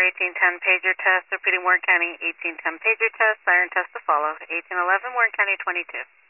1810 pager test, repeating Warren County 1810 pager test, siren test to follow. 1811 Warren County 22.